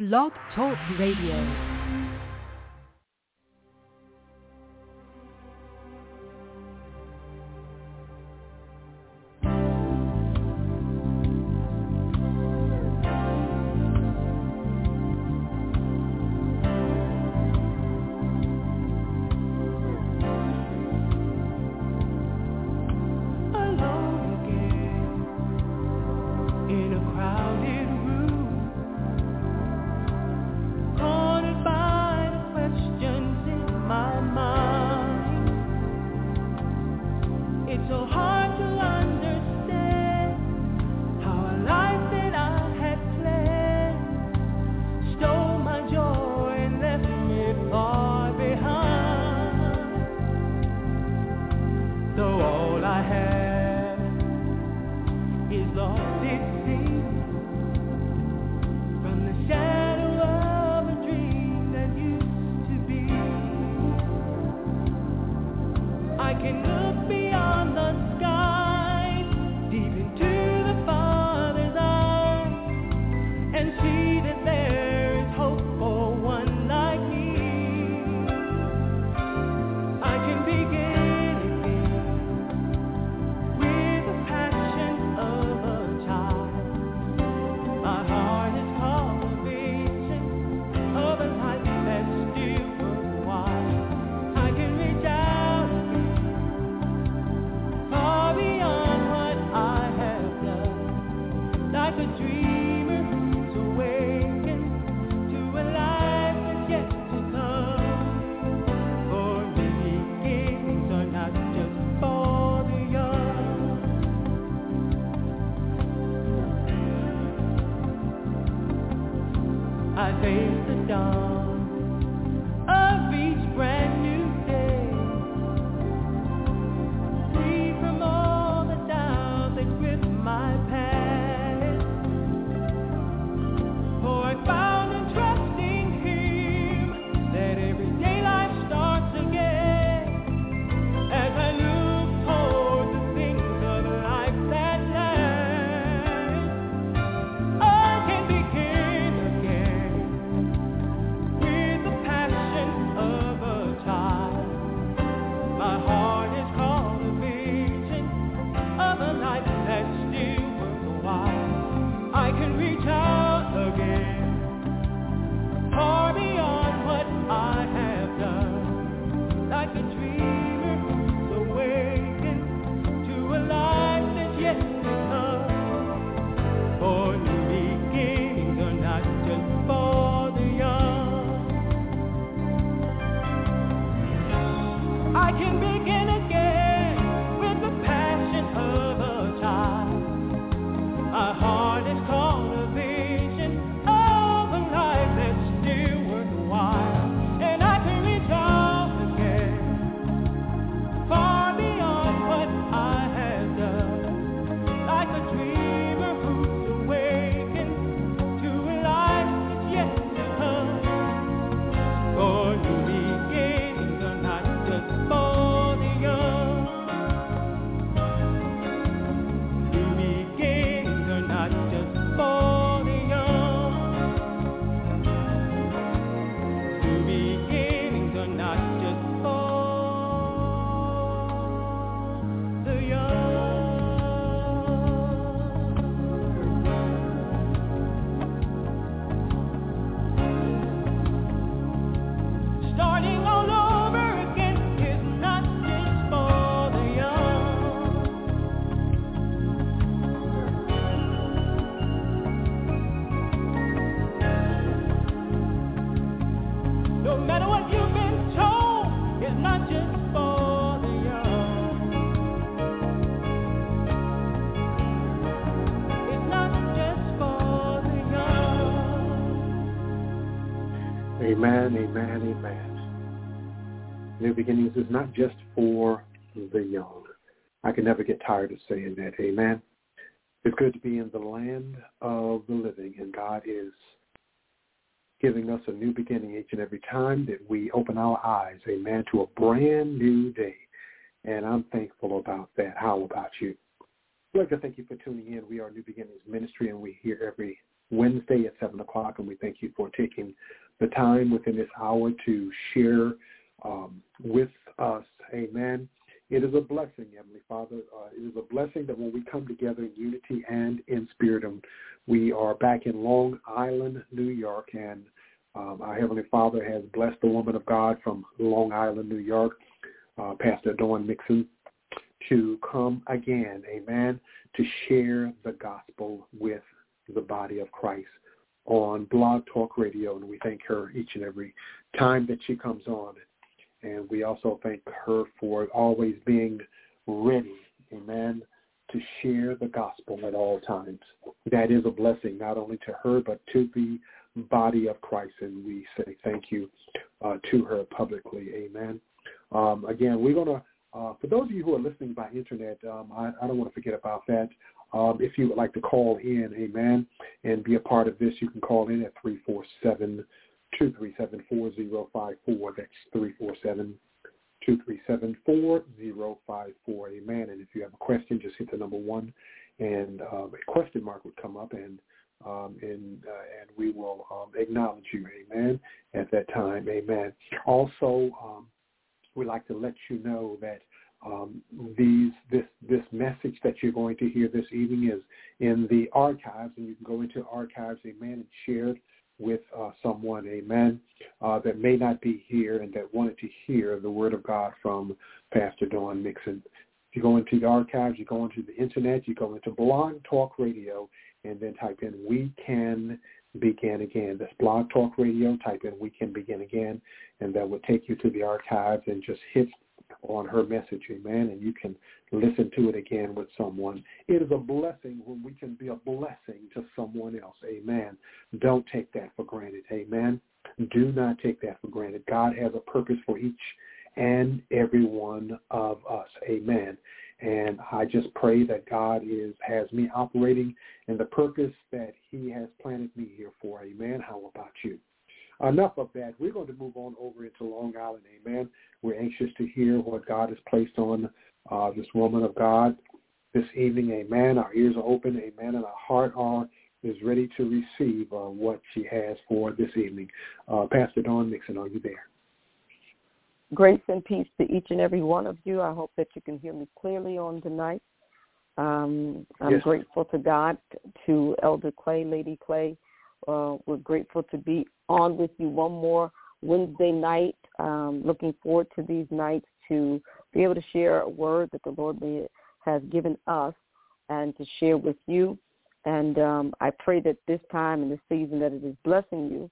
Blog Talk Radio. Amen, amen, amen. New beginnings is not just for the young. I can never get tired of saying that. Amen. It's good to be in the land of the living, and God is giving us a new beginning each and every time that we open our eyes, amen, to a brand new day. And I'm thankful about that. How about you? I'd like to thank you for tuning in. We are New Beginnings Ministry, and we're here every Wednesday at 7 o'clock, and we thank you for taking the time within this hour to share with us. Amen. It is a blessing, Heavenly Father. It is a blessing that when we come together in unity and in spirit, and we are back in Long Island, New York, and our Heavenly Father has blessed the woman of God from Long Island, New York, Pastor Dawn Mixon, to come again, amen, to share the gospel with the body of Christ on Blog Talk Radio, and we thank her each and every time that she comes on. And we also thank her for always being ready, amen, to share the gospel at all times. That is a blessing not only to her but to the body of Christ, and we say thank you to her publicly, amen. Again, we're going to, for those of you who are listening by internet, I don't want to forget about that. If you would like to call in, amen, and be a part of this, you can call in at 347-237-4054. That's 347-237-4054, amen. And if you have a question, just hit the number 1, and a question mark would come up, and we will acknowledge you, amen, at that time, amen. Also, we'd like to let you know that this message that you're going to hear this evening is in the archives, and you can go into archives, amen, and share it with someone, amen, that may not be here and that wanted to hear the word of God from Pastor Dawn Mixon. If you go into the archives, you go into the internet, you go into Blog Talk Radio, and then type in "We Can Begin Again." That's Blog Talk Radio. Type in "We Can Begin Again," and that will take you to the archives, and just hit on her message, amen, and you can listen to it again with someone. It is a blessing when we can be a blessing to someone else, amen. Don't take that for granted, amen. Do not take that for granted. God has a purpose for each and every one of us, amen. And I just pray that God has me operating in the purpose that he has planted me here for, amen. How about you? Enough of that. We're going to move on over into Long Island, amen. We're anxious to hear what God has placed on this woman of God this evening, amen. Our ears are open, amen, and our heart is ready to receive what she has for this evening. Pastor Dawn Mixon, are you there? Grace and peace to each and every one of you. I hope that you can hear me clearly on tonight. I'm grateful to God, to Elder Clay, Lady Clay. We're grateful to be on with you one more Wednesday night. Looking forward to these nights to be able to share a word that the Lord has given us and to share with you. And I pray that this time in this season that it is blessing you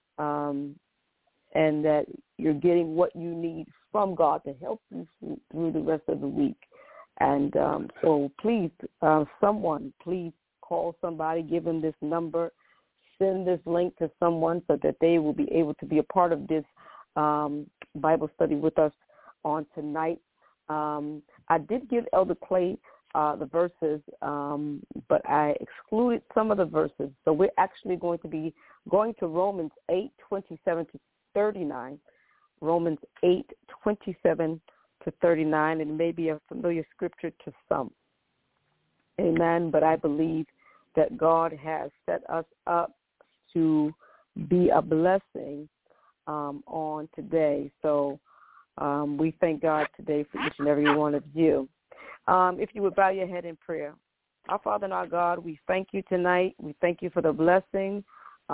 and that you're getting what you need from God to help you through the rest of the week. And so please, someone, please call somebody, give them this number, send this link to someone so that they will be able to be a part of this Bible study with us on tonight. I did give Elder Clay the verses, but I excluded some of the verses. So we're actually going to be going to Romans 8:27-39. Romans 8:27-39. It may be a familiar scripture to some. Amen. But I believe that God has set us up to be a blessing on today. So we thank God today for each and every one of you. If you would bow your head in prayer. Our Father and our God, we thank you tonight. We thank you for the blessing.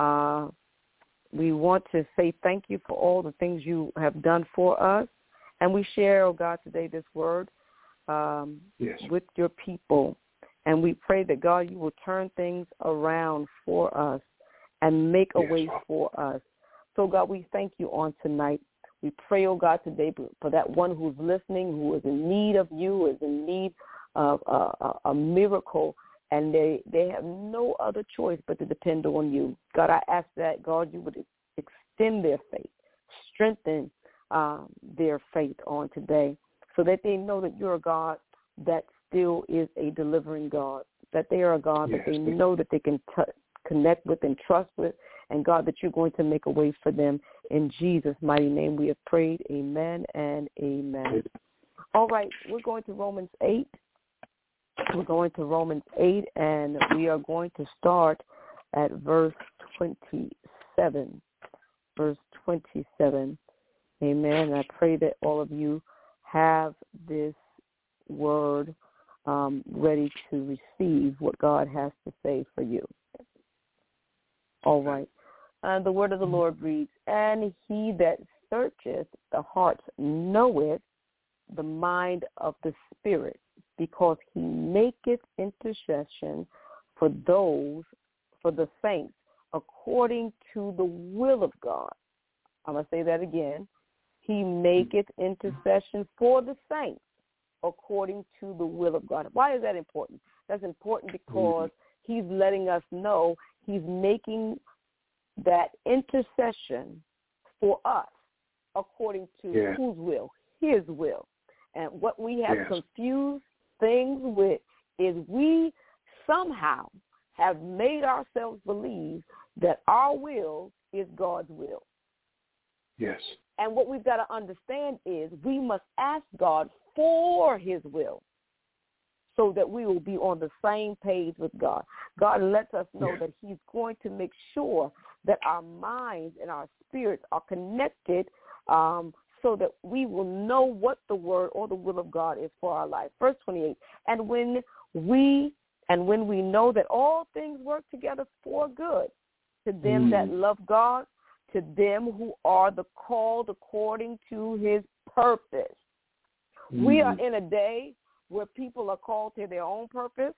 We want to say thank you for all the things you have done for us. And we share, oh God, today this word with your people. And we pray that, God, you will turn things around for us and make a way for us. So, God, we thank you on tonight. We pray, oh God, today for that one who's listening, who is in need of you, who is in need of a miracle, and they have no other choice but to depend on you. God, I ask that, God, you would extend their faith, strengthen their faith on today so that they know that you're a God that still is a delivering God, that they are a God that they know that they can connect with and trust with, and God, that you're going to make a way for them. In Jesus' mighty name we have prayed. Amen and amen. All right, we're going to Romans 8. We're going to Romans 8, and we are going to start at verse 27. Verse 27. Amen. I pray that all of you have this word ready to receive what God has to say for you. All right. The word of the Lord reads, "And he that searcheth the hearts knoweth the mind of the Spirit, because he maketh intercession for the saints, according to the will of God." I'm going to say that again. He maketh intercession for the saints, according to the will of God. Why is that important? That's important because he's letting us know he's making that intercession for us according to whose will? His will. And what we have confused things with is we somehow have made ourselves believe that our will is God's will. Yes. And what we've got to understand is we must ask God for his will so that we will be on the same page with God. God lets us know that he's going to make sure that our minds and our spirits are connected so that we will know what the word or the will of God is for our life. Verse 28, and when we know that all things work together for good to them that love God, to them who are the called according to his purpose. We are in a day where people are called to their own purpose,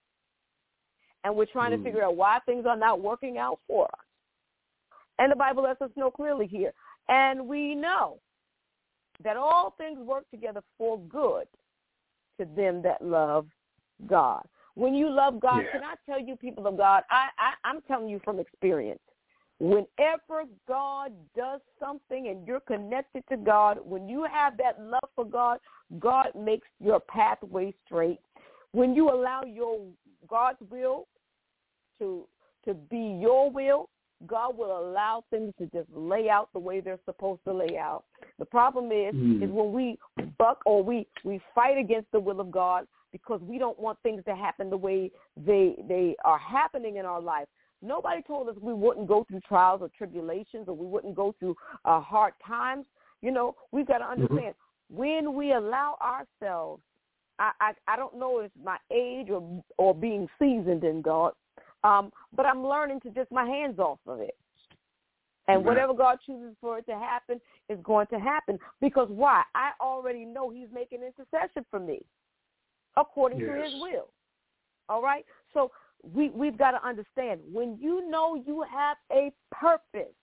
and we're trying to figure out why things are not working out for us. And the Bible lets us know clearly here. And we know that all things work together for good to them that love God. When you love God, can I tell you, people of God, I'm telling you from experience, whenever God does something and you're connected to God, when you have that love for God, God makes your pathway straight. When you allow your God's will to be your will, God will allow things to just lay out the way they're supposed to lay out. The problem is when we buck or we fight against the will of God because we don't want things to happen the way they are happening in our life. Nobody told us we wouldn't go through trials or tribulations or we wouldn't go through hard times. You know, we've got to understand when we allow ourselves, I don't know if it's my age or being seasoned in God, but I'm learning to just my hands off of it. And whatever God chooses for it to happen is going to happen. Because why? I already know he's making intercession for me according to his will. All right? So we've got to understand, when you know you have a purpose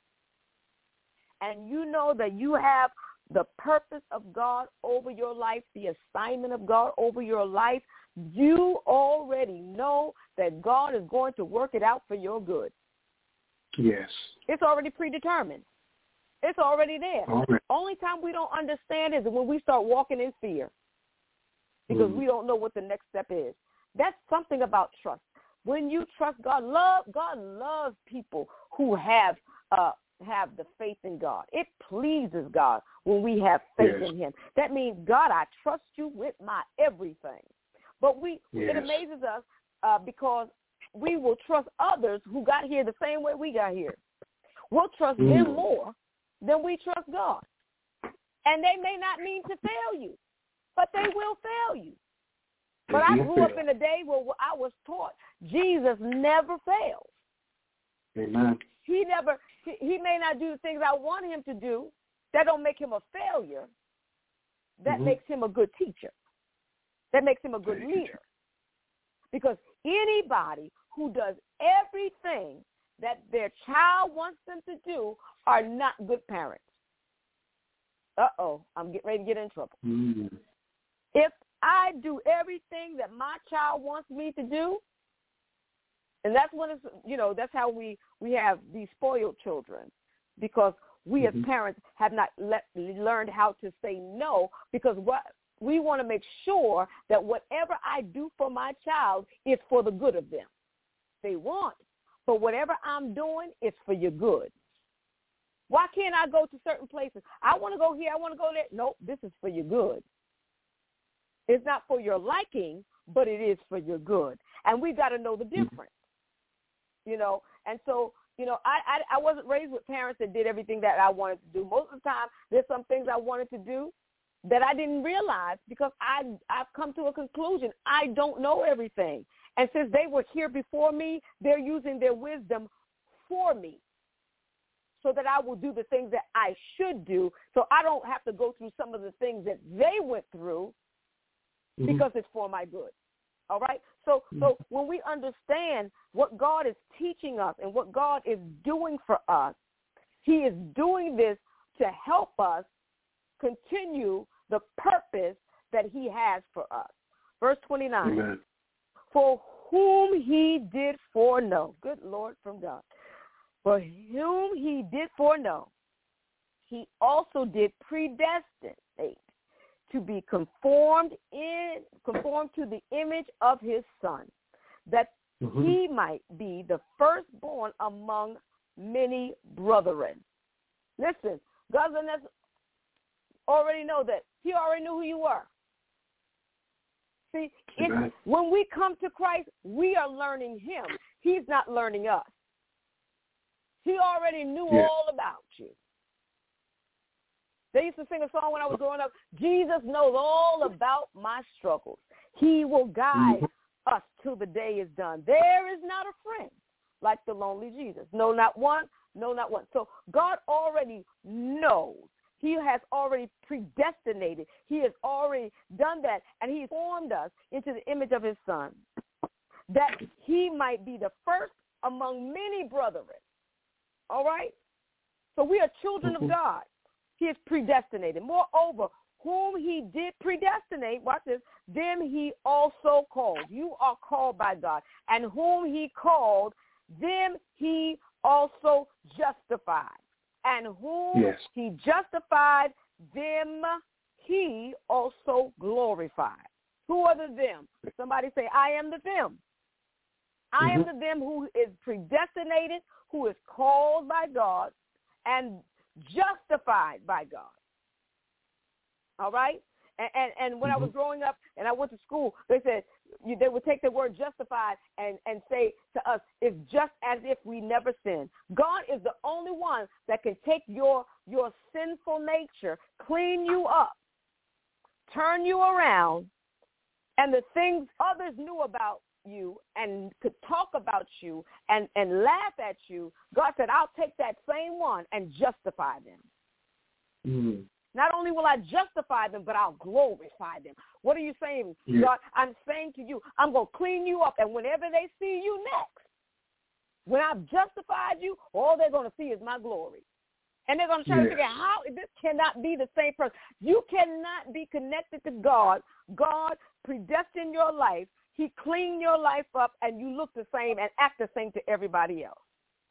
and you know that you have the purpose of God over your life, the assignment of God over your life, you already know that God is going to work it out for your good. Yes. It's already predetermined. It's already there. Right. Only time we don't understand is when we start walking in fear because we don't know what the next step is. That's something about trust. When you trust God, God loves people who have the faith in God. It pleases God when we have faith in him. That means, God, I trust you with my everything. But it amazes us because we will trust others who got here the same way we got here. We'll trust them more than we trust God. And they may not mean to fail you, but they will fail you. But I grew up in a day where I was taught Jesus never fails. Amen. He may not do the things I want him to do. That don't make him a failure. That makes him a good teacher. That makes him a good leader. Because anybody who does everything that their child wants them to do are not good parents. I'm getting ready to get in trouble. If I do everything that my child wants me to do, and that's when it's, that's how we have these spoiled children, because we as parents have not learned how to say no, because we want to make sure that whatever I do for my child is for the good of them. They want, but whatever I'm doing is for your good. Why can't I go to certain places? I want to go here, I want to go there. Nope, this is for your good. It's not for your liking, but it is for your good. And we've got to know the difference. And so, you know, I wasn't raised with parents that did everything that I wanted to do. Most of the time, there's some things I wanted to do that I didn't realize because I've come to a conclusion. I don't know everything. And since they were here before me, they're using their wisdom for me so that I will do the things that I should do, so I don't have to go through some of the things that they went through because it's for my good. All right? So when we understand what God is teaching us and what God is doing for us, he is doing this to help us continue the purpose that he has for us. Verse 29. Amen. For whom he did foreknow. Good Lord from God. For whom he did foreknow, he also did predestinate to be conformed to the image of his Son, that he might be the firstborn among many brethren. Listen, God doesn't already know that. He already knew who you were. See, when we come to Christ, we are learning him. He's not learning us. He already knew all about you. They used to sing a song when I was growing up, Jesus knows all about my struggles. He will guide us till the day is done. There is not a friend like the lonely Jesus. No, not one. No, not one. So God already knows. He has already predestinated. He has already done that, and he formed us into the image of his Son, that he might be the first among many brethren. All right? So we are children of God. He is predestinated. Moreover, whom he did predestinate, watch this, them he also called. You are called by God. And whom he called, them he also justified. And whom he justified, them he also glorified. Who are the them? Somebody say, I am the them. I am the them who is predestinated, who is called by God, and justified by God. All right? And when I was growing up and I went to school, they said they would take the word justified and say to us, it's just as if we never sinned. God is the only one that can take your sinful nature, clean you up, turn you around, and the things others knew about you and could talk about you and laugh at you, God said, I'll take that same one and justify them. Not only will I justify them, but I'll glorify them. What are you saying, God? I'm saying to you, I'm going to clean you up, and whenever they see you next, when I've justified you, all they're going to see is my glory. And they're going to try to figure out how this cannot be the same person. You cannot be connected to God. God predestined your life. He cleaned your life up, and you look the same and act the same to everybody else.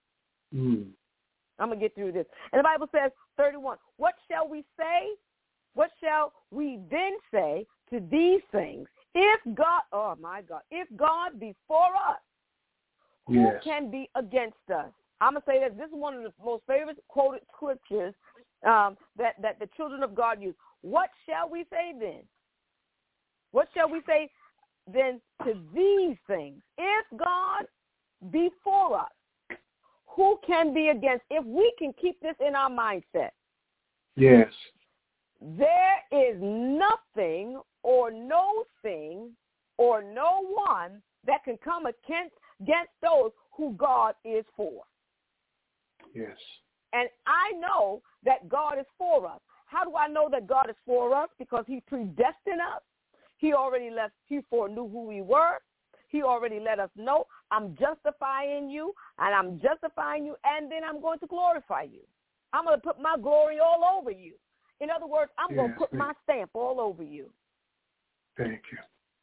I'm going to get through this. And the Bible says, 31, what shall we say? What shall we then say to these things? If God, oh my God, if God be for us, who can be against us? I'm going to say that this is one of the most favorite quoted scriptures that the children of God use. What shall we say then? What shall we say then to these things? If God be for us, who can be against? If we can keep this in our mindset. Yes. There is nothing or no thing or no one that can come against those who God is for. Yes. And I know that God is for us. How do I know that God is for us? Because he predestined us. He foreknew who we were. He already let us know, I'm justifying you, and I'm justifying you, and then I'm going to glorify you. I'm going to put my glory all over you. In other words, I'm going to put my stamp all over you. Thank you.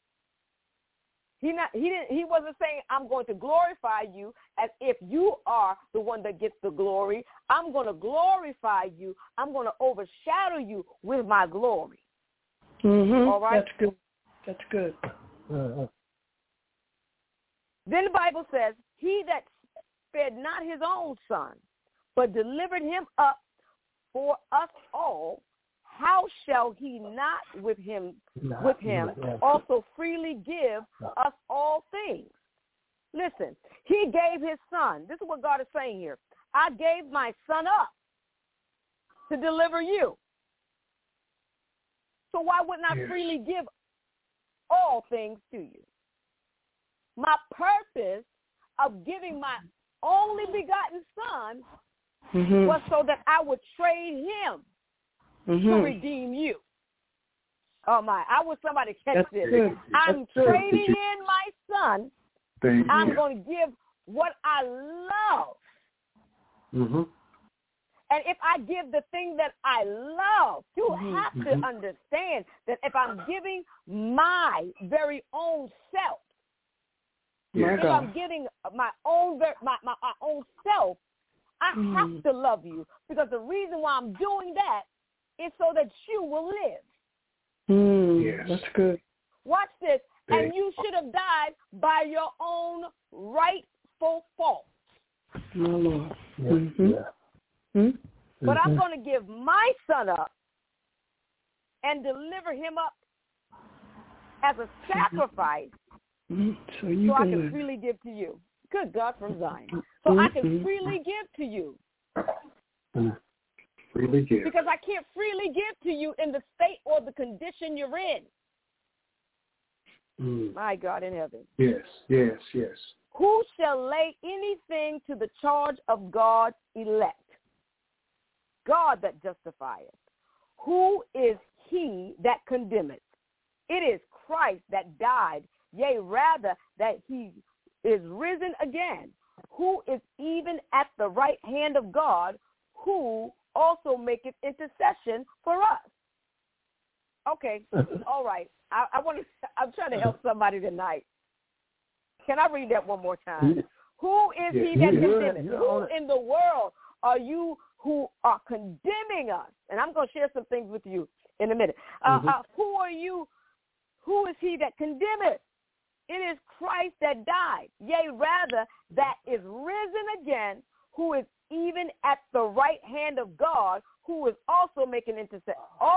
He wasn't saying I'm going to glorify you as if you are the one that gets the glory. I'm going to glorify you. I'm going to overshadow you with my glory. All right? That's good. That's good. Then the Bible says, he that spared not his own son, but delivered him up for us all, how shall he not with him also freely give us all things? Listen, he gave his son. This is what God is saying here. I gave my son up to deliver you. So why wouldn't I freely give all things to you? My purpose of giving my only begotten son was so that I would trade him to redeem you. Oh, my. I wish somebody catch this. I'm trading in my son. I'm going to give what I love. And if I give the thing that I love, you have to understand that if I'm giving my very own self, if I'm giving my own self, I have to love you, because the reason why I'm doing that is so that you will live. That's good. Watch this. And you should have died by your own rightful fault. My Lord. But I'm going to give my son up and deliver him up as a sacrifice so I can freely give to you. Good God from Zion. So I can freely give to you. Freely give. Because I can't freely give to you in the state or the condition you're in. My God in heaven. Yes. Who shall lay anything to the charge of God's elect? God that justifieth. Who is he that condemneth? It is Christ that died, yea, rather that he is risen again, who is even at the right hand of God, who also maketh intercession for us. Okay, all right. I'm trying to help somebody tonight. Can I read that one more time? Who is he that condemneth? Who in the world are you who are condemning us? And I'm going to share some things with you in a minute. Who are you? Who is he that condemneth? It is Christ that died, yea, rather, that is risen again, who is even at the right hand of God, who is also making intercession.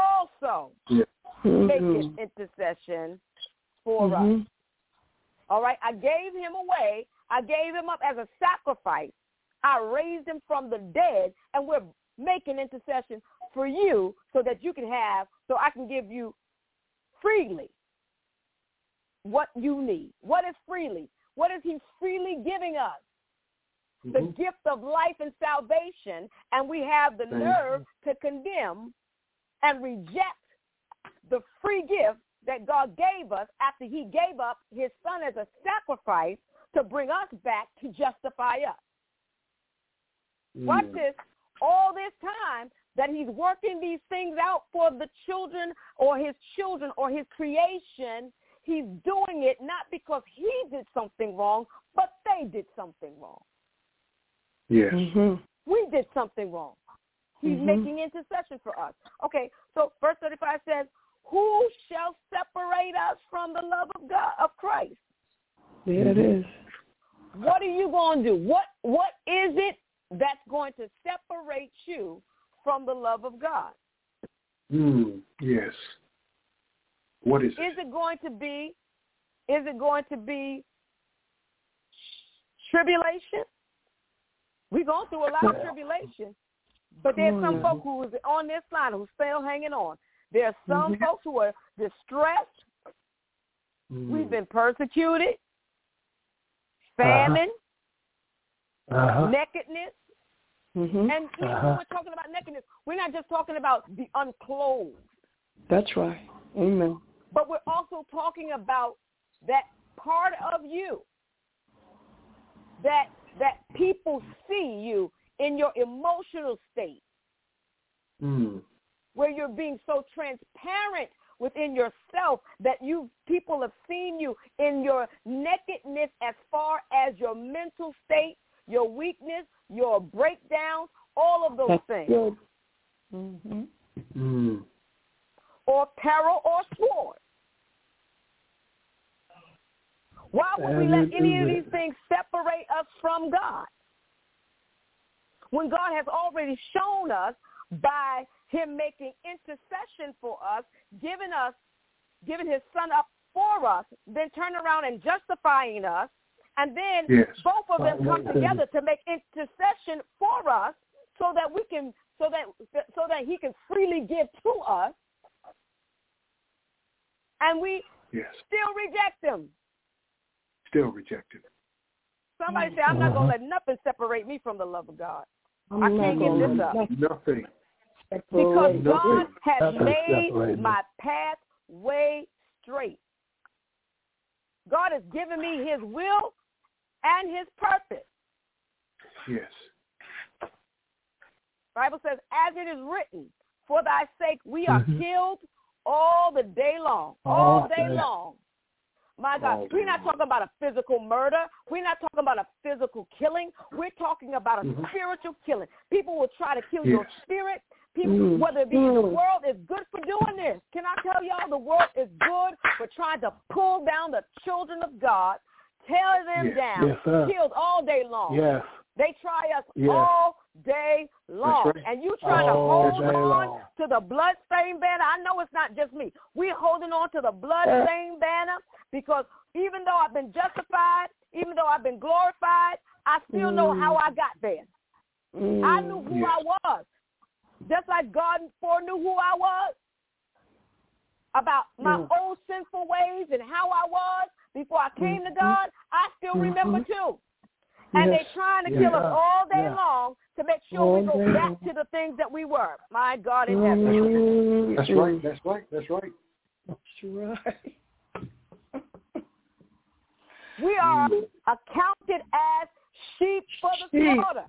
Making intercession for us. All right, I gave him away. I gave him up as a sacrifice. I raised him from the dead, and we're making intercession for you so that you can have, so I can give you freely what you need. What is freely? What is he freely giving us? The gift of life and salvation, and we have the nerve to condemn and reject the free gift that God gave us after he gave up his son as a sacrifice to bring us back to justify us. Watch this. All this time that he's working these things out for the children or his creation, he's doing it not because he did something wrong, but they did something wrong. Yes. We did something wrong. He's making intercession for us. Okay, so verse 35 says, who shall separate us from the love of God, of Christ? There it is. What are you going to do? What is it that's going to separate you from the love of God? Yes. What is it? Is it going to be tribulation? We're going through a lot of tribulation. But there's some folk who is on this line who's still hanging on. There are some folks who are distressed. We've been persecuted, famine, nakedness. And when we're talking about nakedness, we're not just talking about the unclothed. That's right. Amen. But we're also talking about that part of you that people see you in your emotional state, where you're being so transparent within yourself that people have seen you in your nakedness as far as your mental state, your weakness, your breakdowns, all of those things. Or peril or sword. Why would we let any of these things separate us from God? When God has already shown us by him making intercession for us, giving his son up for us, then turn around and justifying us And then Yes. both of them come together to make intercession for us so that we can, so that he can freely give to us. And we still reject him. Still rejected. Somebody say, I'm not going to let nothing separate me from the love of God. I can't give this up. Nothing. Because God has made my pathway straight. God has given me his will and his purpose. Yes. The Bible says, as it is written, for thy sake we are killed all the day long. All day long. My God, we're not talking about a physical murder. We're not talking about a physical killing. We're talking about a spiritual killing. People will try to kill your spirit. People, whether it be the world is good for doing this. Can I tell y'all the world is good for trying to pull down the children of God, tear them down, killed all day long. Yes. They try us all day long. Right. And you trying to hold on to the bloodstained banner. I know it's not just me. We're holding on to the bloodstained banner because even though I've been justified, even though I've been glorified, I still know how I got there. I knew who I was. Just like God foreknew who I was, about my old sinful ways and how I was before I came to God, I still remember too. And they're trying to kill us all day long to make sure we go back to the things that we were. My God in heaven. That's right. That's right. That's right. That's right. We are accounted as sheep for the slaughter.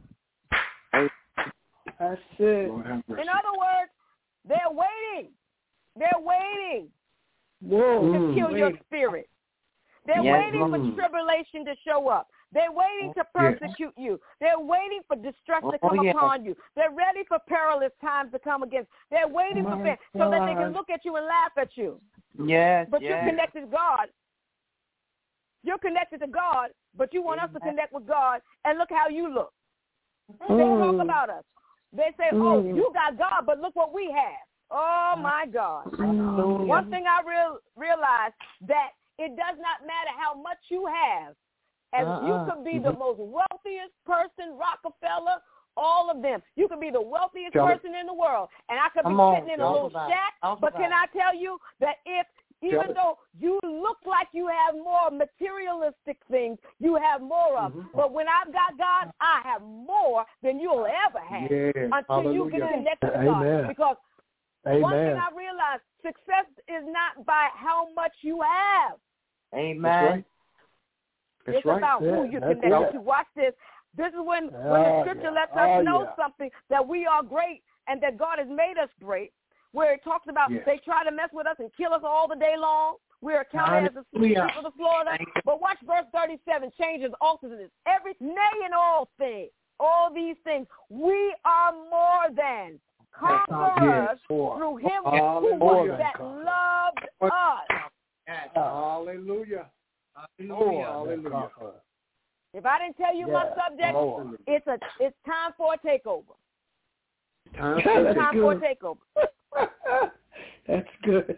That's it. In other words, they're waiting. They're waiting to kill your spirit. They're waiting for tribulation to show up. They're waiting to persecute you. They're waiting for distress to come upon you. They're ready for perilous times to come against. They're waiting for so that they can look at you and laugh at you. Yes. But you're connected to God. You're connected to God, but you want us to connect with God, and look how you look. They talk about us. They say, oh, you got God, but look what we have. Oh, my God. One thing I realized, that it does not matter how much you have. As you could be the most wealthiest person, Rockefeller, all of them. You could be the wealthiest person in the world. And I could be sitting in a little shack. But can I tell you that even though you look like you have more materialistic things, you have more of. But when I've got God, I have more than you'll ever have until you get connected to God. Because one thing I realized, success is not by how much you have. Amen. It's about who you're connected to. Watch this. This is when the scripture lets us know something, that we are great and that God has made us great. Where it talks about they try to mess with us and kill us all the day long. We're accounted as the sheep of the slaughter. But watch verse 37, changes alters this. Every nay in all things, all these things, we are more than conquerors through him that loved us. Hallelujah. Hallelujah. If I didn't tell you my subject, it's time for a takeover. Time for a takeover. That's good.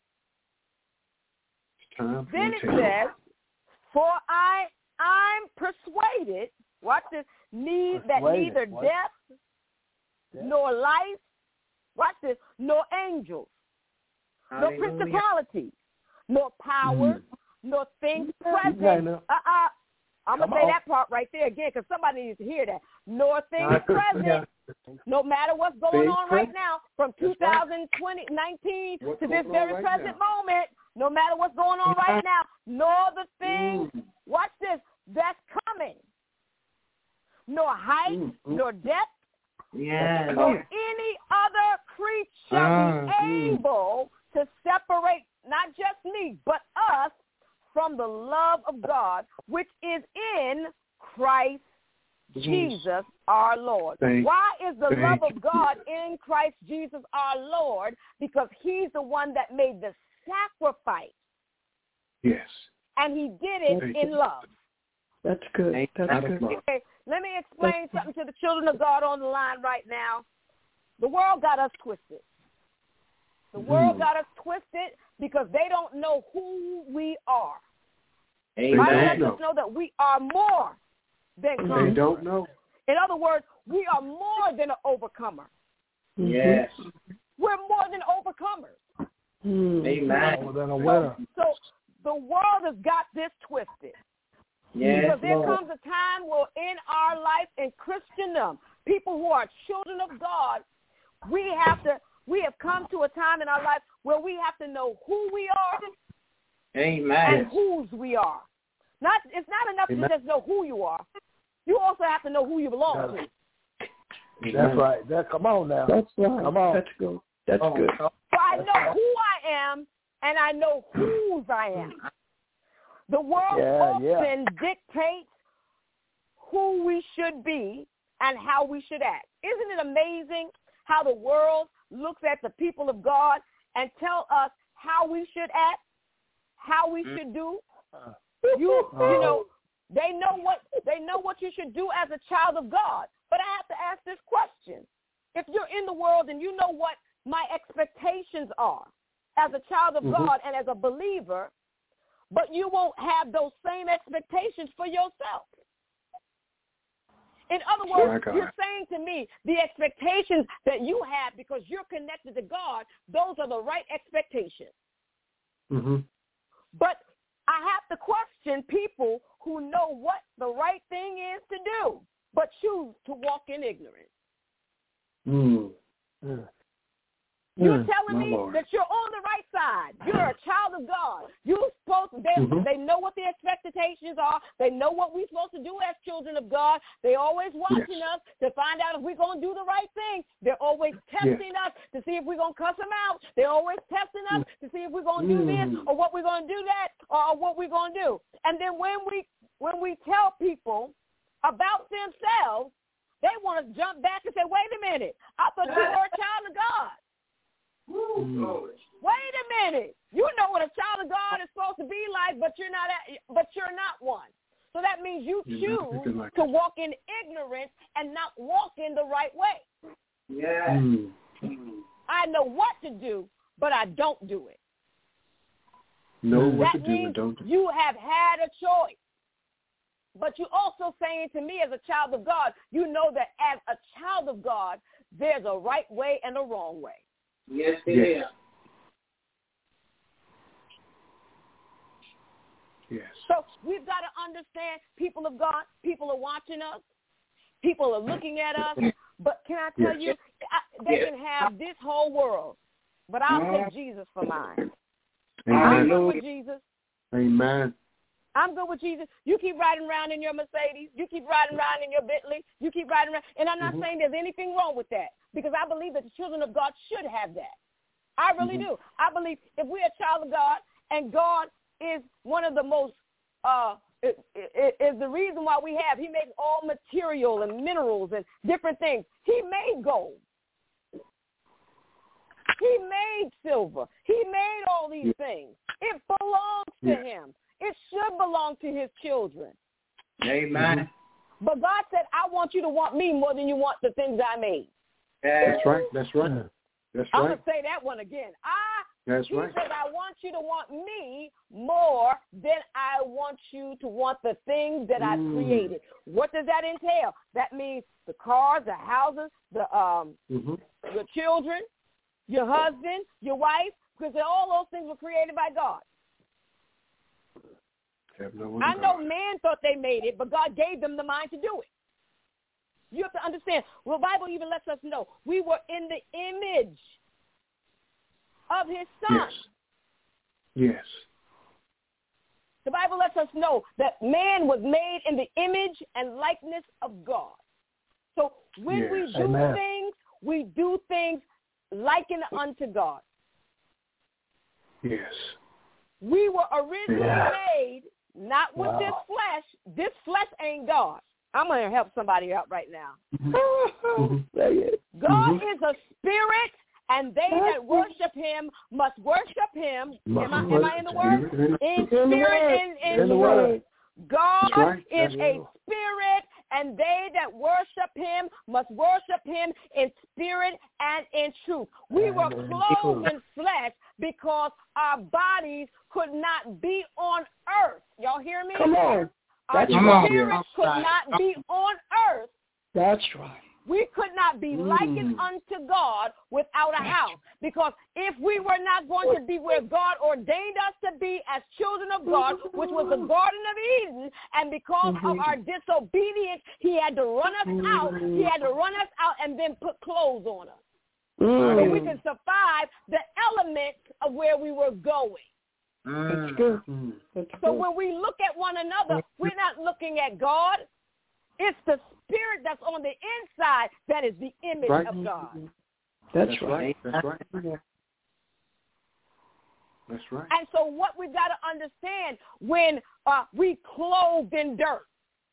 Then it says, for I'm persuaded, watch this, that neither death nor life, watch this, nor angels, nor principalities, nor powers, nor things present. I'm going to say that part right there again because somebody needs to hear that. Nor things present, no matter what's going on right now, from 2019 to this very present moment, no matter what's going on right now, nor the things, watch this, that's coming, nor height, nor depth, nor any other creature be able to separate not just me, but us from the love of God, which is in Christ Jesus our Lord. Why is the love of God in Christ Jesus our Lord? Because he's the one that made the sacrifice. Yes. And he did it in love. That's good. That's good. Okay, let me explain something to the children of God on the line right now. The world got us twisted. The world got us twisted because they don't know who we are. Amen. Bible lets us know that we are more than conquerors. They don't know. In other words, we are more than an overcomer. Yes. We're more than overcomers. Amen. More than a winner. So the world has got this twisted. Yes, Because there Lord. comes a time where in our life, in Christendom, people who are children of God, we have come to a time in our life where we have to know who we are Amen. and whose we are. It's not enough to just know who you are. You also have to know who you belong to. That's right. Come on now. That's right. Come on. That's good. That's good. So I know who I am and I know whose I am. The world often dictates who we should be and how we should act. Isn't it amazing how the world looks at the people of God and tell us how we should act, how we should do? You know, they know what you should do as a child of God. But I have to ask this question. If you're in the world and you know what my expectations are as a child of God and as a believer, but you won't have those same expectations for yourself. In other words, you're saying to me the expectations that you have because you're connected to God, those are the right expectations. But I have to question people who know what the right thing is to do, but choose to walk in ignorance. You're telling me that you're on the right side. You're a child of God. You're supposed to, they know what the expectations are. They know what we're supposed to do as children of God. They're always watching us to find out if we're going to do the right thing. They're always testing us to see if we're going to cuss them out. They're always testing us to see if we're going to do this or what we're going to do that or what we're going to do. And then when we tell people about themselves, they want to jump back and say, wait a minute, I thought you were a child of God. Wait a minute. You know what a child of God is supposed to be like, but you're not one. So that means you choose to walk in ignorance and not walk in the right way. Yeah. I know what to do, but I don't do it. Know what to that do means and don't do. You have had a choice. But you're also saying to me as a child of God, you know that as a child of God, there's a right way and a wrong way. Yes, it is. Yes. So we've got to understand, people of God, people are watching us, people are looking at us, but can I tell you, they can have this whole world, but I'll take Jesus for mine. I'm good with Jesus. Amen. I'm good with Jesus. You keep riding around in your Mercedes. You keep riding around in your Bentley. You keep riding around. And I'm not saying there's anything wrong with that because I believe that the children of God should have that. I really do. I believe if we're a child of God and God is one of the most, is the reason why we have, he makes all material and minerals and different things. He made gold. He made silver. He made all these things. It belongs to him. It should belong to his children. Amen. But God said, I want you to want me more than you want the things I made. That's right. That's right. That's I'm right. going to say that one again. He right. said, I want you to want me more than I want you to want the things that I created. What does that entail? That means the cars, the houses, the your children, your husband, your wife, because all those things were created by God. I know man thought they made it, but God gave them the mind to do it. You have to understand. Well, the Bible even lets us know we were in the image of his son. Yes. The Bible lets us know that man was made in the image and likeness of God. So when we do things, we do things likened unto God. Yes. We were originally made not with this flesh. This flesh ain't God. I'm going to help somebody out right now. God is a spirit, and they that worship him must worship him. Am I in the word? In spirit, in truth. God is a spirit, and they that worship him must worship him in spirit and in truth. We were clothed in flesh because our bodies could not be on earth. Y'all hear me? Come on. Our spirits could not be on earth. That's right. We could not be likened unto God without a house. Because if we were not going to be where God ordained us to be as children of God, which was the Garden of Eden, and because of our disobedience, he had to run us out. He had to run us out and then put clothes on us. So we can survive the elements of where we were going. That's good. So when we look at one another, we're not looking at God. It's the spirit that's on the inside that is the image of God. That's right. That's right. That's right. And so what we've got to understand when we clothed in dirt.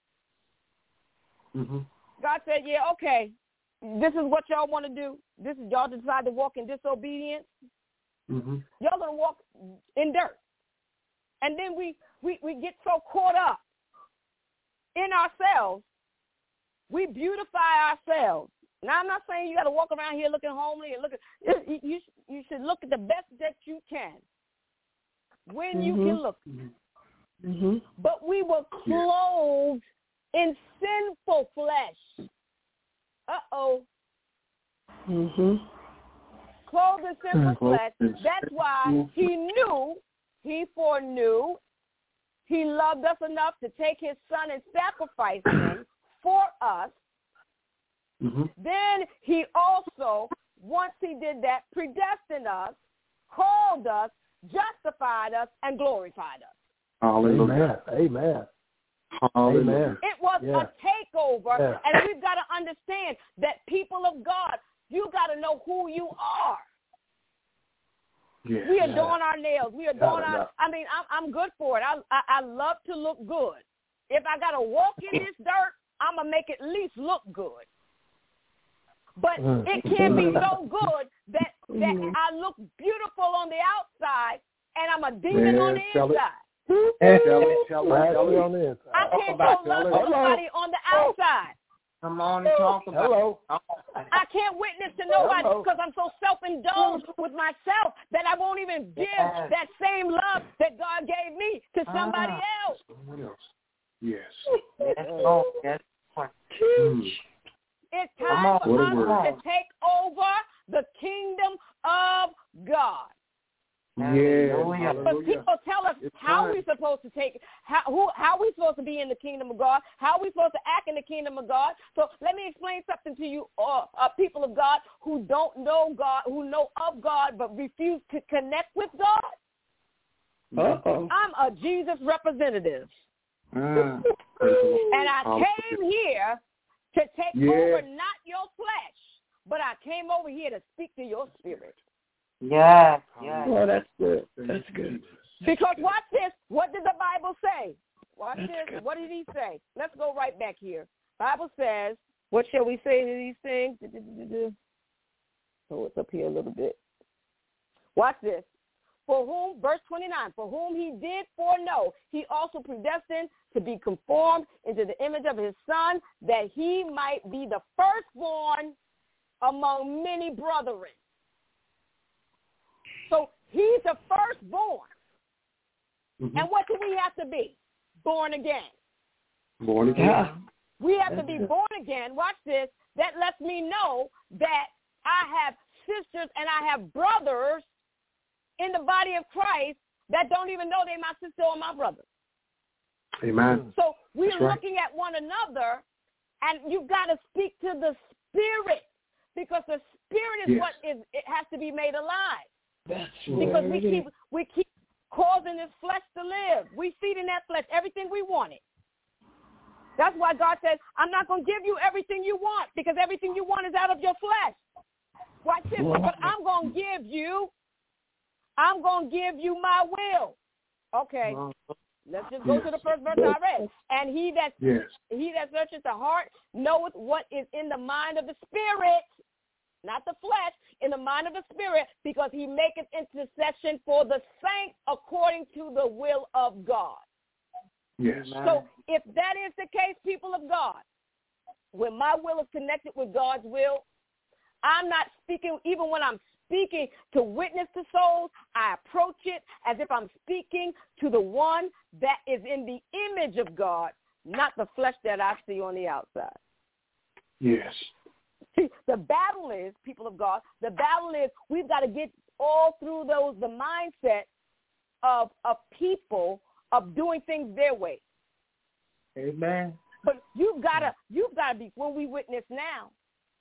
God said, yeah, okay, this is what y'all want to do. This is y'all decide to walk in disobedience. Y'all going to walk in dirt. And then we get so caught up in ourselves. We beautify ourselves. Now, I'm not saying you got to walk around here looking homely and you should look at the best that you can when you can look. But we were clothed in sinful flesh. Clothed in sinful flesh. That's why he foreknew, he loved us enough to take his son and sacrifice him for us. Then he also, once he did that, predestined us, called us, justified us, and glorified us. Hallelujah. Amen. Hallelujah. It was a takeover, and we've got to understand that people of God, you got to know who you are. We adorn our nails. We adorn our. I mean, I'm good for it. I love to look good. If I got to walk in this dirt, I'm going to make it at least look good. But it can be so good that I look beautiful on the outside and I'm a demon on the inside. I can't go love somebody on the outside. Come on and talk about it. I can't witness to nobody because I'm so self-indulged with myself that I won't even give that same love that God gave me to somebody else. Someone else. Yes. It's time for us to take over the kingdom of God. But people tell us how we're supposed to take, how we're supposed to be in the kingdom of God, how we're supposed to act in the kingdom of God. So let me explain something to you, people of God who don't know God, who know of God but refuse to connect with God. I'm a Jesus representative. And I came here to take over not your flesh, but I came over here to speak to your spirit. Yes. Well, that's good. That's good. Because watch this. What did the Bible say? Watch this. Good. What did he say? Let's go right back here. Bible says, what shall we say to these things? So it's up here a little bit. Watch this. For whom, verse 29, for whom he did foreknow, he also predestined to be conformed into the image of his son, that he might be the firstborn among many brethren. So he's the firstborn. And what do we have to be? Born again. Born again. We have to be born again. Watch this. That lets me know that I have sisters and I have brothers in the body of Christ that don't even know they're my sister or my brother. Amen. So we're looking at one another, and you've got to speak to the spirit, because the spirit is what it has to be made alive. That's because we keep causing this flesh to live. We feed in that flesh everything we wanted. That's why God says, I'm not going to give you everything you want, because everything you want is out of your flesh. Watch this. But I'm going to give you my will. Okay. Let's just go to the first verse I read. And he that searcheth the heart knoweth what is in the mind of the spirit, not the flesh, in the mind of the spirit, because he maketh intercession for the saints according to the will of God. Yes. So if that is the case, people of God, when my will is connected with God's will, I'm not speaking, even when I'm speaking to witness to souls, I approach it as if I'm speaking to the one that is in the image of God, not the flesh that I see on the outside. Yes. See, the battle is, people of God, the battle is we've got to get all through the mindset of people of doing things their way. Amen. But you've got to be, when we witness now,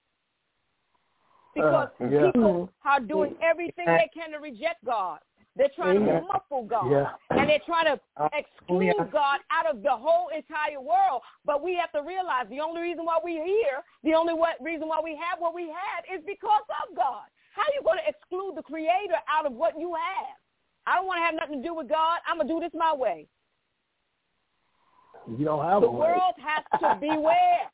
because people are doing everything they can to reject God. They're trying to muffle God, and they're trying to exclude God out of the whole entire world. But we have to realize the only reason why we're here, the only reason why we have what we have is because of God. How are you going to exclude the Creator out of what you have? I don't want to have nothing to do with God. I'm going to do this my way. You don't have the world has to beware.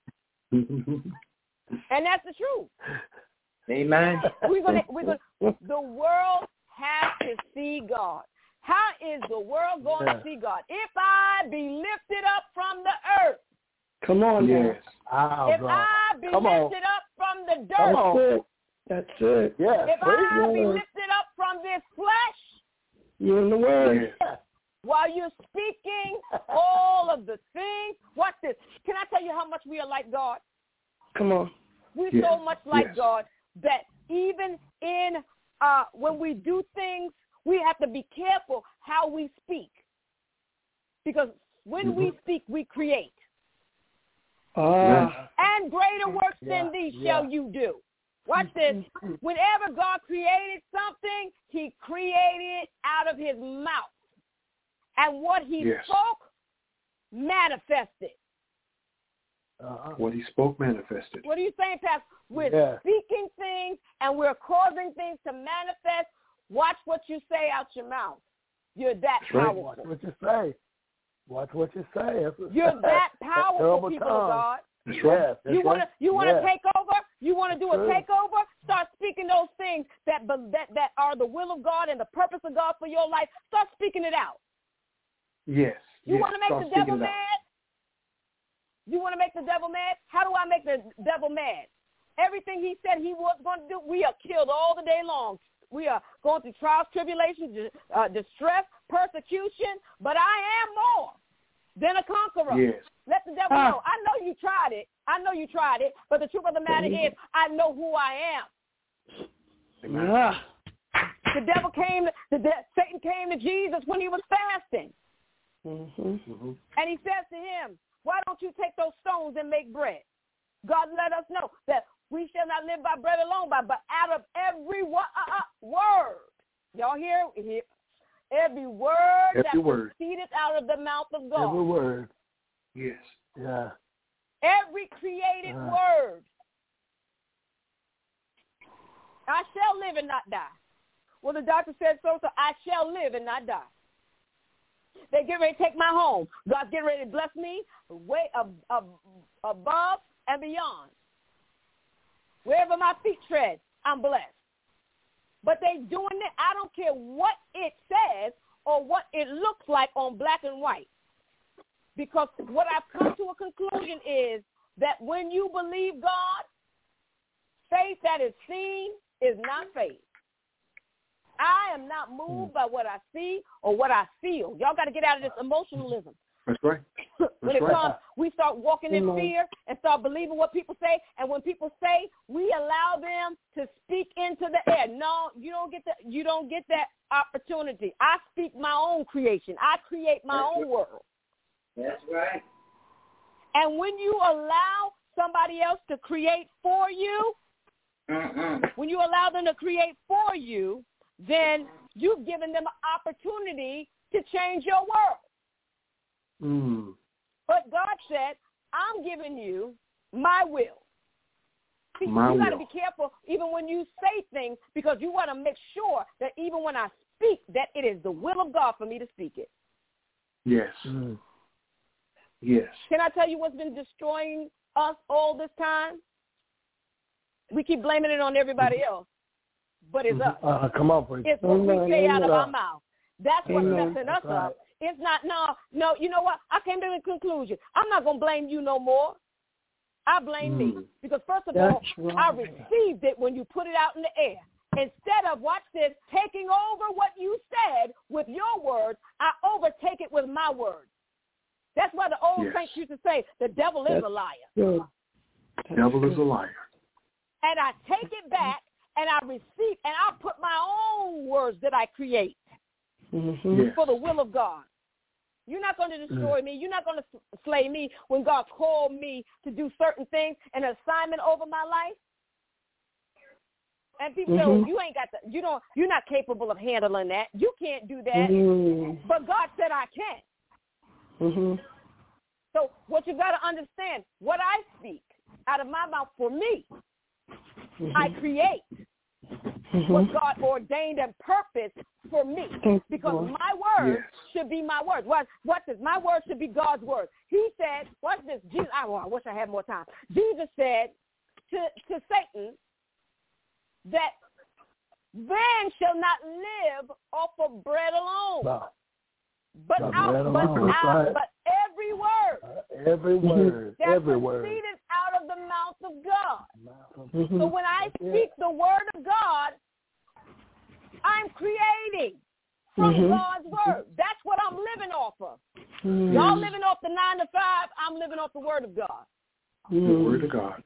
And that's the truth. Amen. The world has to see God. How is the world going to see God? If I be lifted up from the earth. Come on, yes. If I be lifted up from the dirt. That's it. Yeah. If I be lifted up from this flesh. You're in the word. Yes. While you're speaking all of the things. Watch this. Can I tell you how much we are like God? Come on. We're so much like God that even in when we do things, we have to be careful how we speak. Because when we speak, we create. And greater works than these shall you do. Watch this. Whenever God created something, he created it out of his mouth. And what he spoke, manifested. What he spoke manifested. What are you saying, Pastor? We're speaking things and we're causing things to manifest. Watch what you say out your mouth. You're that powerful. Watch what you say. Watch what you say. You're that powerful, people of God. That's right. You want to take over? You want to do a takeover? Start speaking those things that are the will of God and the purpose of God for your life. Start speaking it out. Yes. You want to make the devil mad? You want to make the devil mad? How do I make the devil mad? Everything he said he was going to do, we are killed all the day long. We are going through trials, tribulations, distress, persecution, but I am more than a conqueror. Yes. Let the devil know. I know you tried it. But the truth of the matter is, I know who I am. Satan came to Jesus when he was fasting. And he says to him, why don't you take those stones and make bread? God let us know that we shall not live by bread alone, but out of every word. Y'all hear? Every word that proceeded out of the mouth of God. Every word. Yes. Yeah. Every created word. I shall live and not die. Well, the doctor said so I shall live and not die. They get ready to take my home. God's getting ready to bless me way above and beyond. Wherever my feet tread, I'm blessed. But they doing it. I don't care what it says or what it looks like on black and white. Because what I've come to a conclusion is that when you believe God, faith that is seen is not faith. I am not moved by what I see or what I feel. Y'all got to get out of this emotionalism. That's right. When it comes, we start walking in fear and start believing what people say. And when people say, we allow them to speak into the air. No, you don't get that opportunity. I speak my own creation. I create my own world. That's right. And when you allow somebody else to create for you, when you allow them to create for you, then you've given them an opportunity to change your world. But God said, I'm giving you my will. See, you got to be careful even when you say things, because you want to make sure that even when I speak, that it is the will of God for me to speak it. Yes. Yes. Can I tell you what's been destroying us all this time? We keep blaming it on everybody else, but it's us. Come on, please. It's what we say out of our mouth. That's what's messing us up. It's not, no, you know what? I came to the conclusion. I'm not going to blame you no more. I blame me. Because first of all, I received it when you put it out in the air. Instead of, watch this, taking over what you said with your words, I overtake it with my words. That's why the old saints used to say, the devil is a liar. The devil is a liar. And I take it back, and I receive, and I put my own words that I create for the will of God. You're not going to destroy me. You're not going to slay me when God called me to do certain things, an assignment over my life. And people say, oh, you ain't got you're not capable of handling that. You can't do that. But God said I can. So what you got to understand, what I speak out of my mouth for me, I create what God ordained and purposed for me. Because my words should be my words. What's this? My words should be God's words. He said, what's this? Jesus, I wish I had more time. Jesus said to Satan that man shall not live off of bread alone. But every word. Every word. That proceeded out of the mouth of God. So when I speak the word of God, I'm creating from God's word. That's what I'm living off of. Y'all living off the 9 to 5. I'm living off the word of God. The word of God.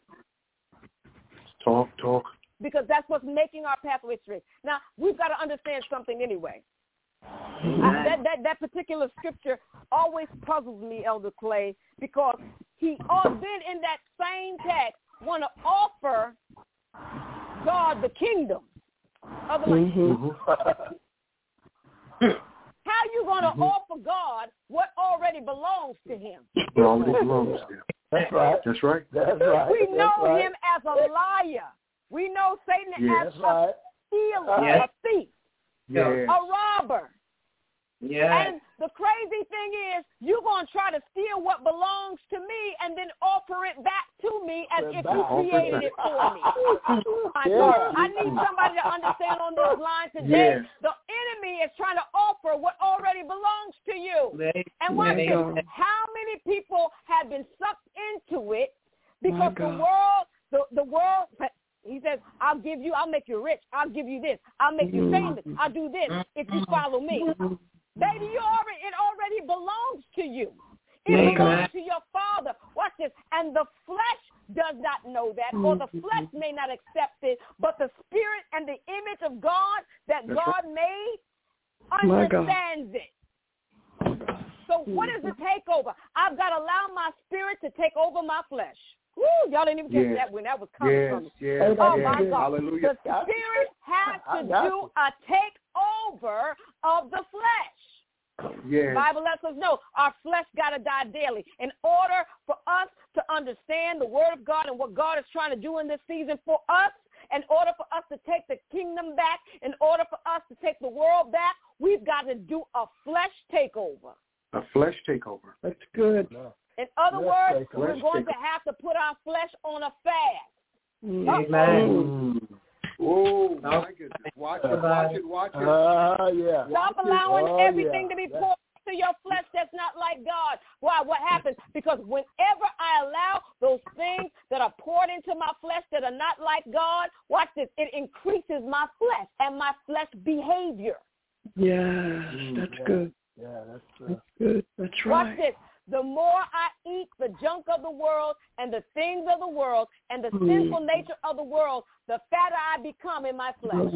Talk. Because that's what's making our pathway straight. Now, we've got to understand something anyway. That particular scripture always puzzles me, Elder Clay, because he then in that same text want to offer God the kingdom of the land. How you going to offer God what already belongs to him? It already belongs to him. That's right. We know him as a liar. We know Satan as a stealer, a thief, a robber. And the crazy thing is, you're going to try to steal what belongs to me and then offer it back to me as if you created it for me. I need somebody to understand on this line today. The enemy is trying to offer what already belongs to you. And watch this. How many people have been sucked into it because the world, he says, I'll make you rich. I'll give you this. I'll make you famous. I'll do this if you follow me. Baby, it already belongs to you. It belongs to your Father. Watch this. And the flesh does not know that, or the flesh may not accept it, but the spirit and the image of God that God made understands it. So what is the takeover? I've got to allow my spirit to take over my flesh. Woo, y'all didn't even get that when that was coming from me. Oh, my God. Hallelujah. The spirit has to do a takeover of the flesh. The Bible lets us know our flesh got to die daily. In order for us to understand the word of God and what God is trying to do in this season for us, in order for us to take the kingdom back, in order for us to take the world back, we've got to do a flesh takeover. A flesh takeover. That's good. In other words, we're going to have to put our flesh on a fast. Amen. Oh, my goodness. Watch it. Stop allowing everything to be poured to your flesh that's not like God. Why? What happens? Because whenever I allow those things that are poured into my flesh that are not like God, watch this, it increases my flesh and my flesh behavior. Yes, that's good. Yeah, that's good. That's right. Watch this. The more I eat the junk of the world and the things of the world and the sinful nature of the world, the fatter I become in my flesh.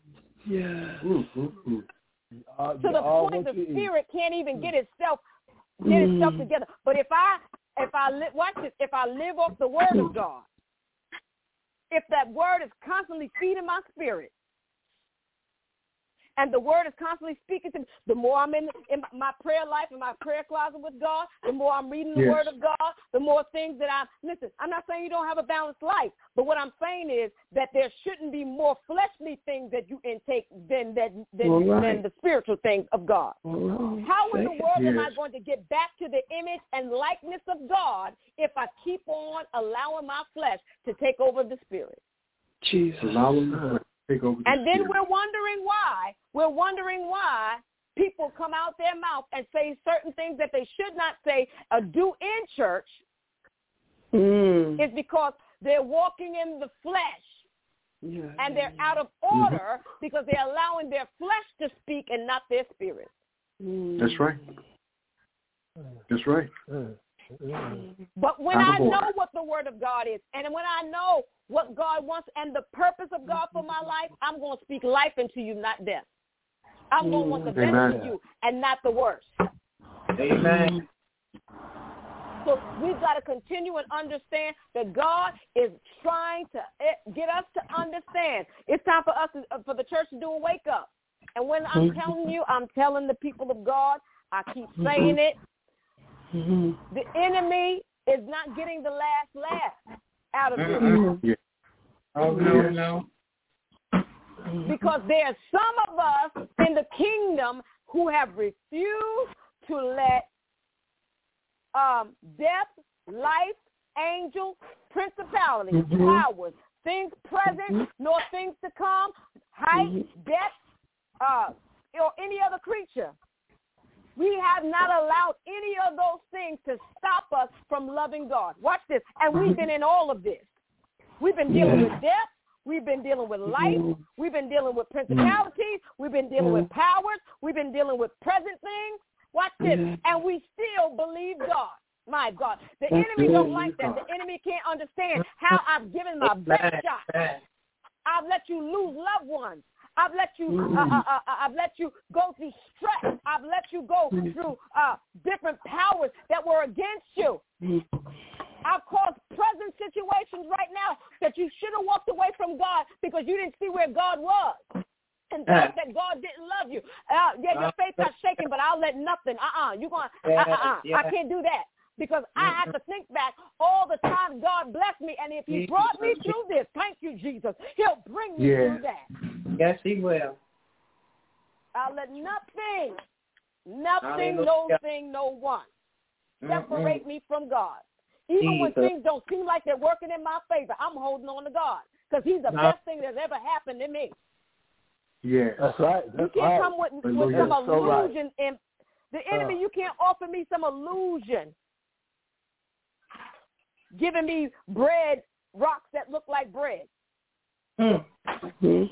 To the point the spirit can't even get itself together. But if I live off the word of God, if that word is constantly feeding my spirit, and the word is constantly speaking to me, the more I'm in my prayer life, in my prayer closet with God, the more I'm reading the word of God, the more things that listen, I'm not saying you don't have a balanced life, but what I'm saying is that there shouldn't be more fleshly things that you intake than the spiritual things of God. How in the world am I going to get back to the image and likeness of God if I keep on allowing my flesh to take over the spirit? Jesus. And then we're wondering why. We're wondering why people come out their mouth and say certain things that they should not say or do in church It's because they're walking in the flesh, and they're out of order because they're allowing their flesh to speak and not their spirit. That's right. That's right. But when I know what the Word of God is, and when I know what God wants and the purpose of God for my life, I'm going to speak life into you, not death. I'm going to want the best for you and not the worst. Amen. So we've got to continue and understand that God is trying to get us to understand. It's time for us, for the church to do a wake up. And when I'm telling you, I'm telling the people of God, I keep saying it. The enemy is not getting the last laugh out of this. Oh, no. Because there's some of us in the kingdom who have refused to let death, life, angels, principalities, powers, things present, nor things to come, height, depth, or any other creature. We have not allowed any of those things to stop us from loving God. Watch this. And we've been in all of this. We've been dealing with death. We've been dealing with life. We've been dealing with principalities. We've been dealing with powers. We've been dealing with present things. Watch this. And we still believe God. My God. The enemy don't like that. The enemy can't understand how I've given my best shot. I've let you lose loved ones. I've let you go through stress. I've let you go through different powers that were against you. I've caused present situations right now that you should have walked away from God because you didn't see where God was and thought that God didn't love you. Your faith got shaken, but I'll let nothing. I can't do that. Because I have to think back all the time God blessed me, and if he brought me through this, thank you, Jesus, he'll bring me through that. Yes, he will. I'll let nothing, no thing, no one separate me from God. Even when things don't seem like they're working in my favor, I'm holding on to God because he's the best thing that's ever happened to me. Yeah, that's right. You can't come with some illusion. And the enemy, you can't offer me some illusion. Giving me bread, rocks that look like bread. Hallelujah.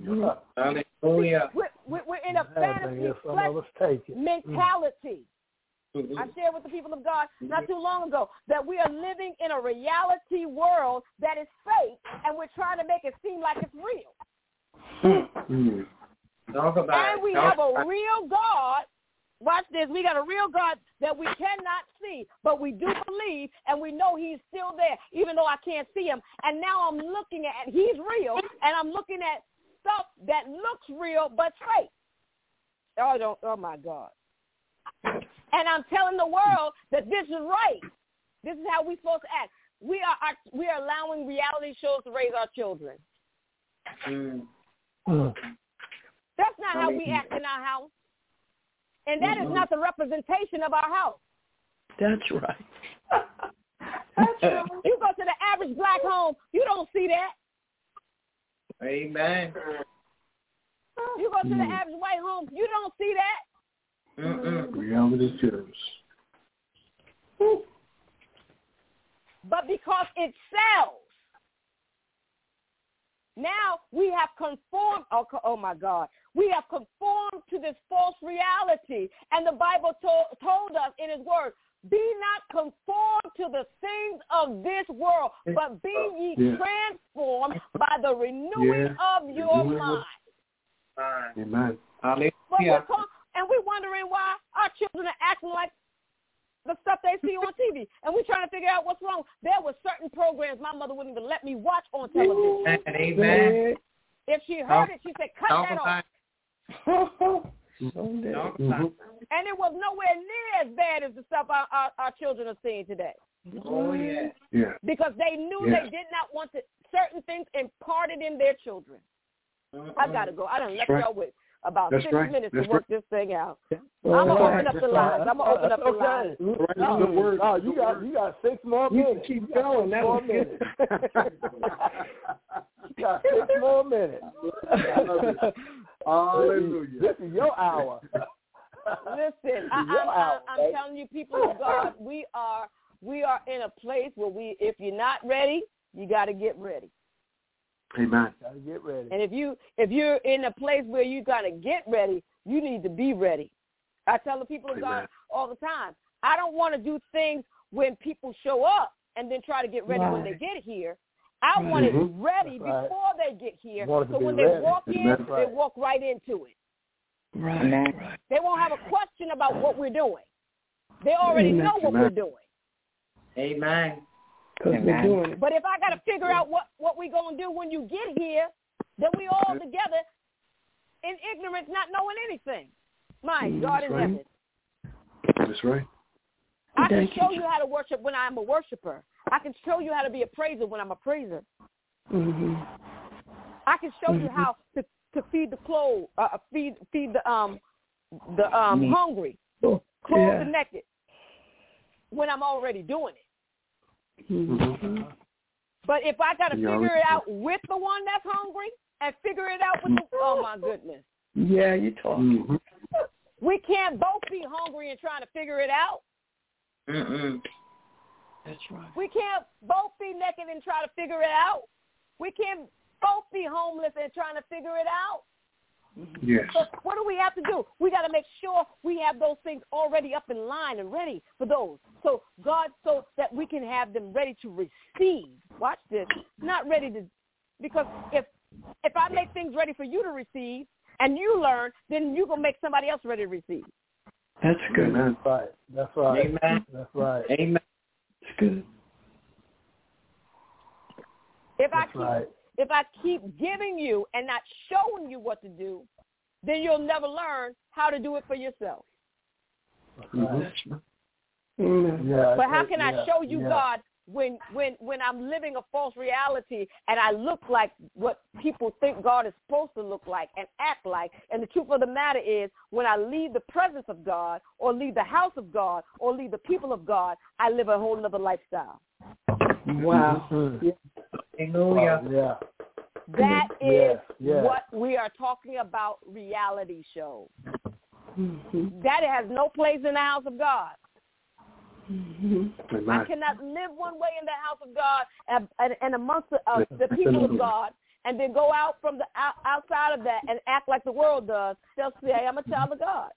We're in a fantasy flesh mentality. I shared with the people of God not too long ago that we are living in a reality world that is fake, and we're trying to make it seem like it's real. And we have a real God. Watch this. We got a real God that we cannot see, but we do believe, and we know he's still there, even though I can't see him. And now I'm looking at, he's real, and I'm looking at stuff that looks real but fake. Oh my God. And I'm telling the world that this is right. This is how we're supposed to act. We are allowing reality shows to raise our children. That's not how we act in our house. And that is not the representation of our house. That's right. You go to the average black home, you don't see that. Amen. You go to the average white home, you don't see that. Reality shows. But because it sells, now we have conformed, oh my God, we have conformed to this false reality. And the Bible told us in his word, be not conformed to the things of this world, but be ye transformed by the renewing of your mind. Amen. And we're wondering why our children are acting like the stuff they see on TV. And we're trying to figure out what's wrong. There were certain programs my mother wouldn't even let me watch on television. Amen. If she heard it, she said, cut that off. And it was nowhere near as bad as the stuff our children are seeing today. Oh, yeah. Because they knew they did not want certain things imparted in their children. I got to go. I done left y'all with about 6 minutes to work this thing out. I'm going to open up the lines. I'm going to open up the lines. No, you got 6 more minutes. Keep going. That was good. You got 6 more minutes. Hallelujah. This is your hour. Listen, I'm telling you, people of God, we are we are in a place where if you're not ready, you got to get ready. Amen. Got to get ready. And if you're in a place where you got to get ready, you need to be ready. I tell the people of God all the time, I don't want to do things when people show up and then try to get ready when they get here. I want it ready before they get here, so when they walk in, they walk right into it. Right. They won't have a question about what we're doing. They already know what we're doing. Amen. Because we're doing it. But if I got to figure out what we're going to do when you get here, then we all together in ignorance, not knowing anything. My God in heaven. That's right. I can show you how to worship when I'm a worshiper. I can show you how to be a praiser when I'm a praiser. Mm-hmm. I can show you how to feed the feed the hungry, clothe the naked when I'm already doing it. Mm-hmm. But if I got to figure it out with the one that's hungry and figure it out with oh my goodness. Yeah, you talk. Mm-hmm. We can't both be hungry and trying to figure it out. That's right. We can't both be naked and try to figure it out. We can't both be homeless and trying to figure it out. Yes. So what do we have to do? We got to make sure we have those things already up in line and ready for those. So that we can have them ready to receive. Watch this. Not ready to, because if I make things ready for you to receive and you learn, then you're going to make somebody else ready to receive. That's good. Amen. That's right. Amen. That's right. Amen. It's good. If I keep giving you and not showing you what to do, then you'll never learn how to do it for yourself. Yeah, but how can I show you God when I'm living a false reality and I look like what people think God is supposed to look like and act like? And the truth of the matter is, when I leave the presence of God or leave the house of God or leave the people of God, I live a whole other lifestyle. Wow. Hallelujah. Yeah. That is what we are talking about, reality show. Mm-hmm. That has no place in the house of God. Mm-hmm. I cannot live one way in the house of God and amongst the people of God and then go out from the outside of that and act like the world does. They'll say, I'm a child of God.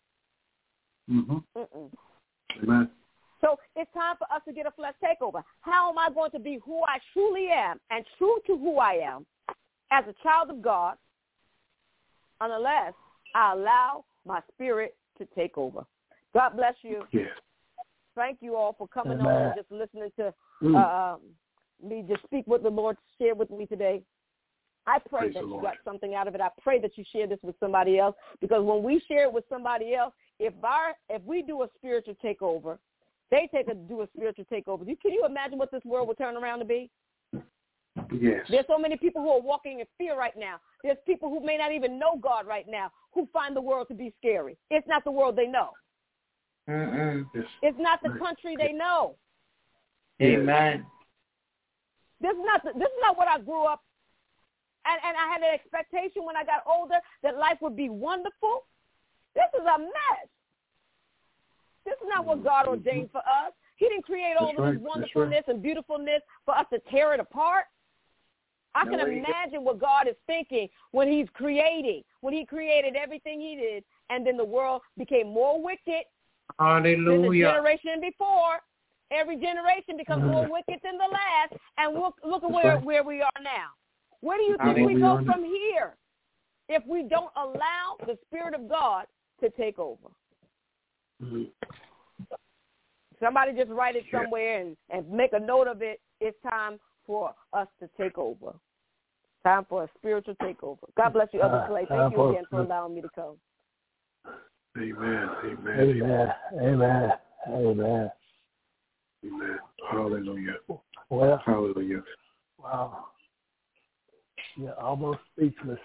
Amen. So it's time for us to get a flesh takeover. How am I going to be who I truly am and true to who I am as a child of God unless I allow my spirit to take over? God bless you. Yes. Thank you all for coming on and just listening to me just speak what the Lord shared with me today. I pray that you got something out of it. I pray that you share this with somebody else, because when we share it with somebody else, if we do a spiritual takeover, they do a spiritual takeover. Can you imagine what this world will turn around to be? Yes. There's so many people who are walking in fear right now. There's people who may not even know God right now who find the world to be scary. It's not the world they know. It's not the country they know. Amen. This is not what I grew up, and I had an expectation when I got older that life would be wonderful. This is a mess. This is not what God ordained for us. He didn't create all of this wonderfulness and beautifulness for us to tear it apart. I can imagine what God is thinking when He's creating, when He created everything He did, and then the world became more wicked. Hallelujah. Than the generation before. Every generation becomes more wicked than the last, and look at where we are now. Where do you think we go from here if we don't allow the Spirit of God to take over? Mm-hmm. Somebody just write it somewhere and make a note of it. It's time for us to take over. Time for a spiritual takeover. God bless you, Elder Clay. Thank you again for allowing me to come. Amen. Amen. Amen. Amen. Amen. Amen. Hallelujah. Well, hallelujah. Wow. Yeah, almost speechless.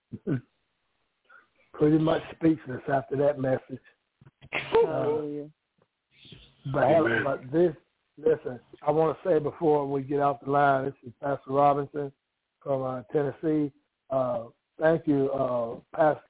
Pretty much speechless after that message. But listen, I want to say before we get off the line, this is Pastor Robinson from Tennessee. Thank you, Pastor